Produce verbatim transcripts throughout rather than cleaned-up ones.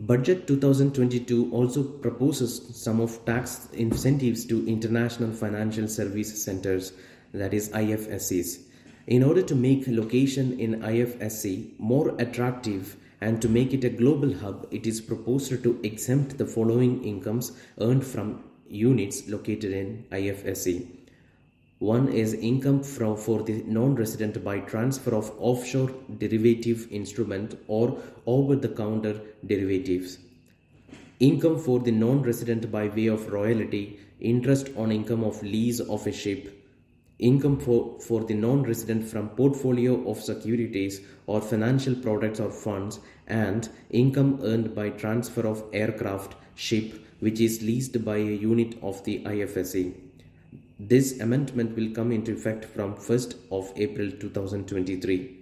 Budget twenty twenty-two also proposes some of tax incentives to international financial service centers, that is I F S Cs. In order to make location in I F S C more attractive and to make it a global hub, it is proposed to exempt the following incomes earned from units located in I F S C. One is income from for the non-resident by transfer of offshore derivative instrument or over-the-counter derivatives. Income for the non-resident by way of royalty, interest on income of lease of a ship. Income for, for the non-resident from portfolio of securities or financial products or funds, and income earned by transfer of aircraft, ship, which is leased by a unit of the I F S C. This amendment will come into effect from first of April two thousand twenty-three.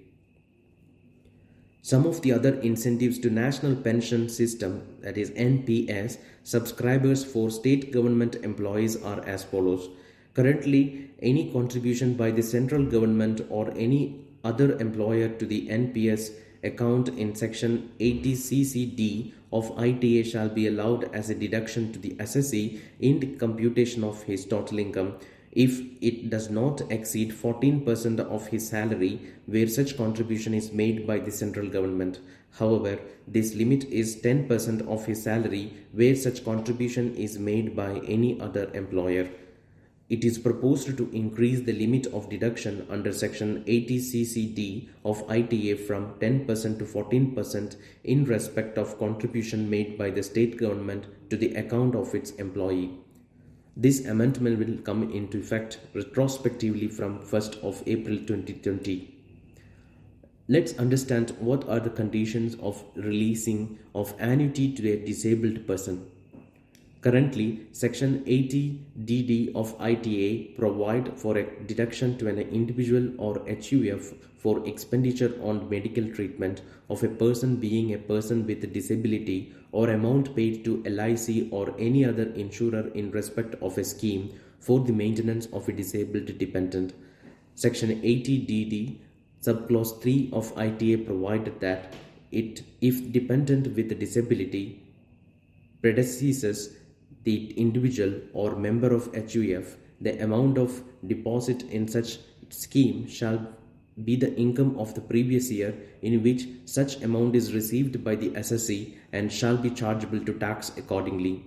Some of the other incentives to National Pension System, that is N P S, subscribers for state government employees are as follows. Currently, any contribution by the central government or any other employer to the N P S account in section eighty C C D of I T A shall be allowed as a deduction to the assessee in the computation of his total income if it does not exceed fourteen percent of his salary where such contribution is made by the central government. However, this limit is ten percent of his salary where such contribution is made by any other employer. It is proposed to increase the limit of deduction under section eighty C C D of I T A from ten percent to fourteen percent in respect of contribution made by the state government to the account of its employee. This amendment will come into effect retrospectively from first of April twenty twenty. Let's understand what are the conditions of releasing of annuity to a disabled person. Currently, section eighty D D of I T A provide for a deduction to an individual or H U F for expenditure on medical treatment of a person being a person with a disability or amount paid to L I C or any other insurer in respect of a scheme for the maintenance of a disabled dependent. Section eighty D D subclause three of I T A provided that it, if dependent with a disability predeceases the individual or member of H U F, the amount of deposit in such scheme shall be the income of the previous year in which such amount is received by the assessee and shall be chargeable to tax accordingly.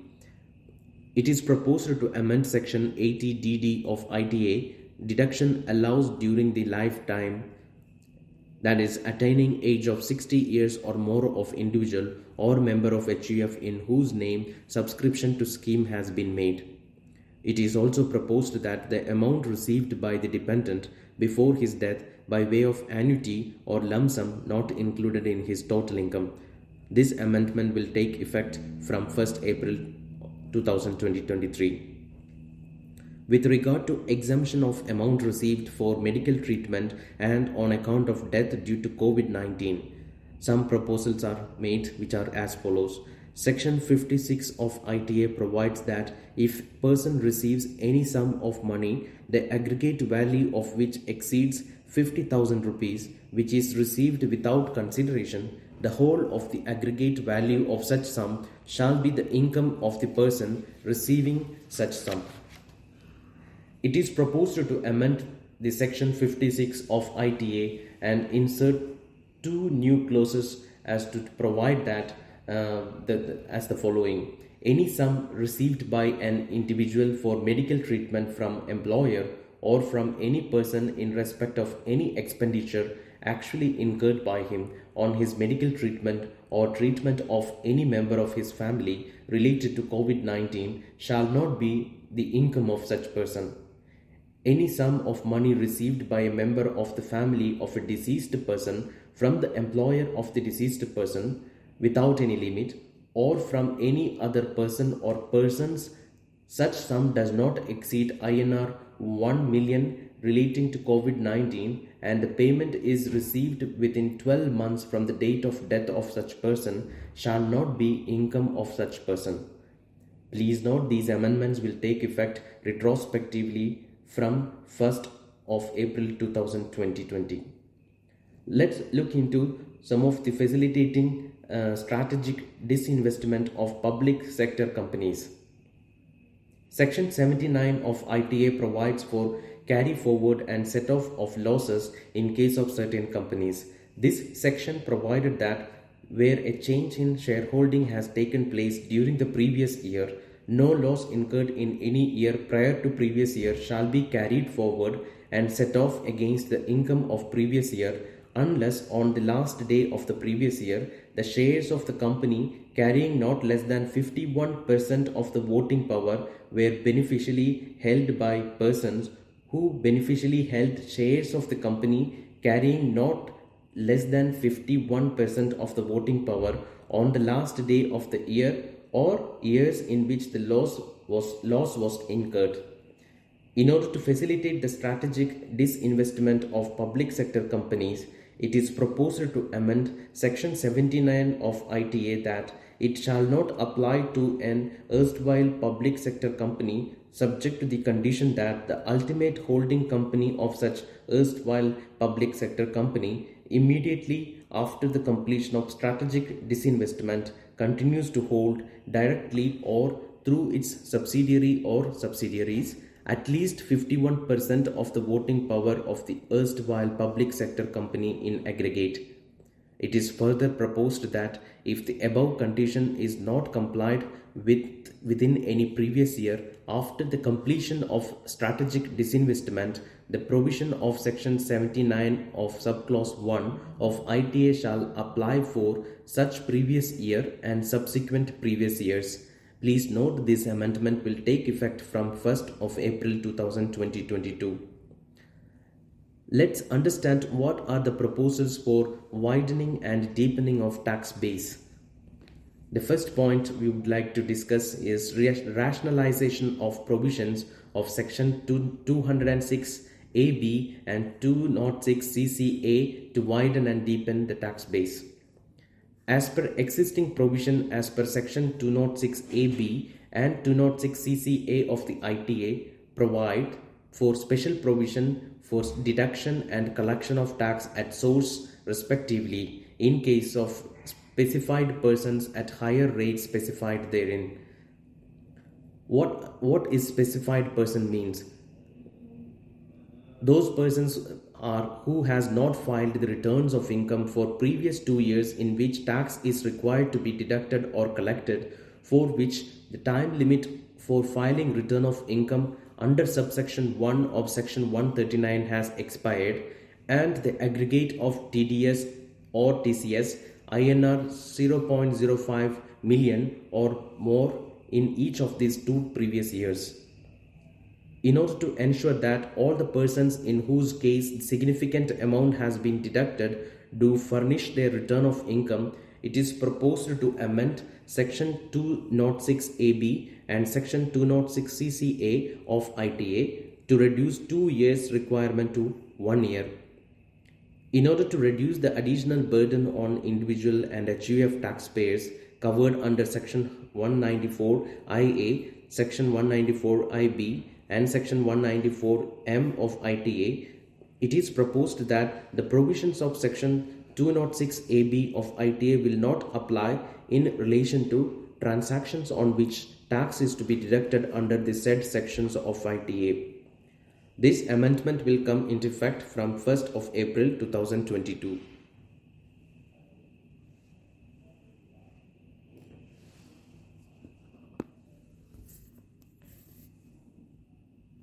It is proposed to amend section eighty D D of I T A. Deduction allows during the lifetime, that is attaining age of sixty years or more of individual or member of H U F in whose name subscription to scheme has been made. It is also proposed that the amount received by the dependent before his death by way of annuity or lump sum not included in his total income. This amendment will take effect from first April two thousand twenty-three. With regard to exemption of amount received for medical treatment and on account of death due to COVID nineteen, some proposals are made which are as follows. Section fifty-six of I T A provides that if person receives any sum of money, the aggregate value of which exceeds fifty thousand rupees, which is received without consideration, the whole of the aggregate value of such sum shall be the income of the person receiving such sum. It is proposed to amend the section fifty-six of I T A and insert two new clauses as to provide that uh, the, the, as the following. Any sum received by an individual for medical treatment from employer or from any person in respect of any expenditure actually incurred by him on his medical treatment or treatment of any member of his family related to COVID nineteen shall not be the income of such person. Any sum of money received by a member of the family of a deceased person from the employer of the deceased person without any limit, or from any other person or persons, such sum does not exceed I N R one million relating to COVID nineteen and the payment is received within twelve months from the date of death of such person, shall not be income of such person. Please note, these amendments will take effect retrospectively from first of April two thousand twenty. Let's look into some of the facilitating uh, strategic disinvestment of public sector companies. Section seventy-nine of I T A provides for carry forward and set off of losses in case of certain companies. This section provided that where a change in shareholding has taken place during the previous year, no loss incurred in any year prior to previous year shall be carried forward and set off against the income of previous year unless on the last day of the previous year the shares of the company carrying not less than fifty-one percent of the voting power were beneficially held by persons who beneficially held shares of the company carrying not less than fifty-one percent of the voting power on the last day of the year or years in which the loss was, loss was incurred. In order to facilitate the strategic disinvestment of public sector companies, it is proposed to amend Section seventy-nine of I T A that it shall not apply to an erstwhile public sector company subject to the condition that the ultimate holding company of such erstwhile public sector company immediately after the completion of strategic disinvestment continues to hold directly or through its subsidiary or subsidiaries at least fifty-one percent of the voting power of the erstwhile public sector company in aggregate. It is further proposed that if the above condition is not complied with within any previous year after the completion of strategic disinvestment, the provision of Section seventy-nine of Subclause one of I T A shall apply for such previous year and subsequent previous years. Please note this amendment will take effect from first of April two thousand twenty-two. Let's understand what are the proposals for widening and deepening of tax base. The first point we would like to discuss is rationalization of provisions of Section two oh six A B and two oh six C C A to widen and deepen the tax base. As per existing provision as per Section two oh six A B and two oh six C C A of the I T A provide for special provision for deduction and collection of tax at source respectively in case of specified persons at higher rates specified therein. What, what is specified person means? Those persons are who has not filed the returns of income for previous two years in which tax is required to be deducted or collected, for which the time limit for filing return of income under subsection one of Section one thirty-nine has expired, and the aggregate of T D S or T C S I N R zero point zero five million or more in each of these two previous years. In order to ensure that all the persons in whose case significant amount has been deducted do furnish their return of income, it is proposed to amend Section two oh six A B and Section two oh six C C A of I T A to reduce two years requirement to one year. In order to reduce the additional burden on individual and H U F taxpayers covered under Section one ninety-four I A, Section one ninety-four I B and Section one ninety-four M of I T A, it is proposed that the provisions of Section two oh six A B of I T A will not apply in relation to transactions on which tax is to be deducted under the said sections of I T A. This amendment will come into effect from first of April two thousand twenty-two.